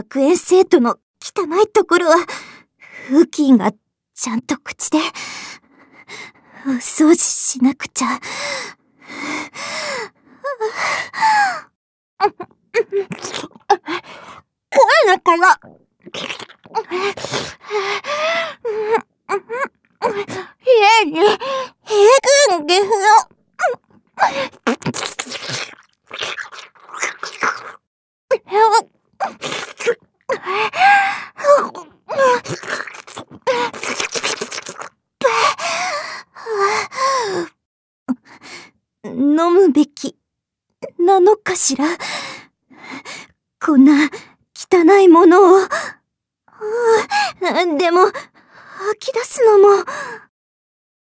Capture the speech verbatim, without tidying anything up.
学園生徒の汚いところは、フーキーがちゃんと口で、お掃除しなくちゃ。声だから。家に、行くんですよ。飲むべきなのかしら。こんな汚いものを。でも、吐き出すのも。